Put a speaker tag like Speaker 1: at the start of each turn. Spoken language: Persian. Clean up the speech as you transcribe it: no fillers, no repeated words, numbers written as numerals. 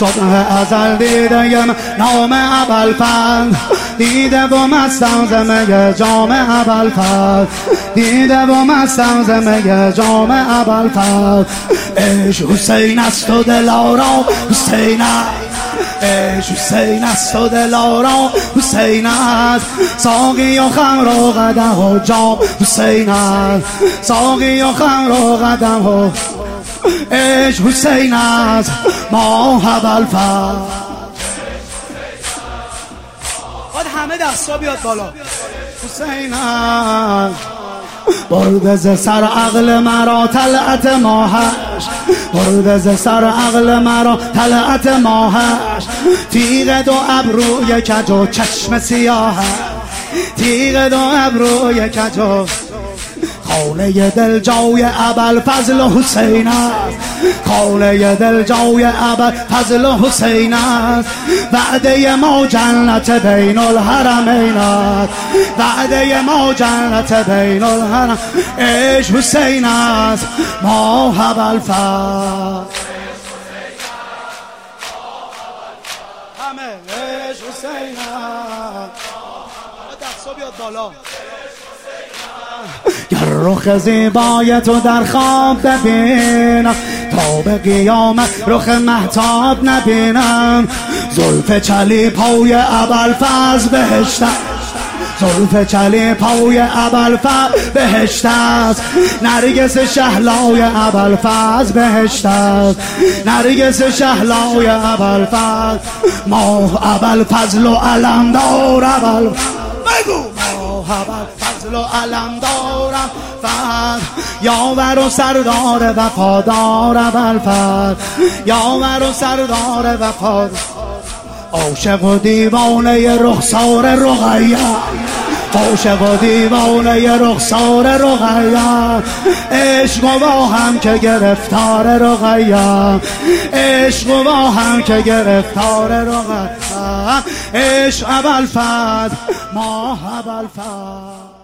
Speaker 1: صبح ازل دیده نام ابوالفضل، دیده و مستم زمه جام ابوالفضل، دیده و مستم زمه جام ابوالفضل. عشق حسین است و دلارا حسین است، عشق حسین است و دلارا حسین است. ساقی و خمر و قدح و جام حسین است، ساقی و خمر و قدح و عشق حسین است. ماه ابوالفضل. باید همه دستا بیاد بالا. حسین است برده ز سر عقل مرا طلعت ماهش، برده ز سر عقل مرا طلعت ماهش. تیغ دو ابروی کج و چشم سیاهش، تیغ دو ابروی کج و خانه دل جای ابوالفضل حسین است، خانه دل جای ابوالفضل حسین است. وعده ما جنت بین الحرمین است، وعده ما جنت بین الحرم. عشق حسین است ماه ابوالفضل. همه عشق حسین است. دستا بیاد بالا. گر رخ زیبای تو در خواب ببینم، تا به قیامت رخ مهتاب نبینم. زلف چلی پای ابوالفضل بهشت است، زلف چلی پای ابوالفضل بهشت است. نرگس شهلای ابوالفضل بهشت است، نرگس شهلای ابوالفضل. ماه ابوالفضل و علمدار بگو ماه ابوالفضل و علمدارم فضل. یاور و سردار وفادار ابوالفضل، یاور و سردار وفادار. عاشق و دیوانه رخسار رقیه، عاشق و دیوانه رخسار رقیه. عشق و با هم که گرفتار رقیه، عشق و با هم که گرفتار رقیه. عشق ابوالفضل ماه ابوالفضل.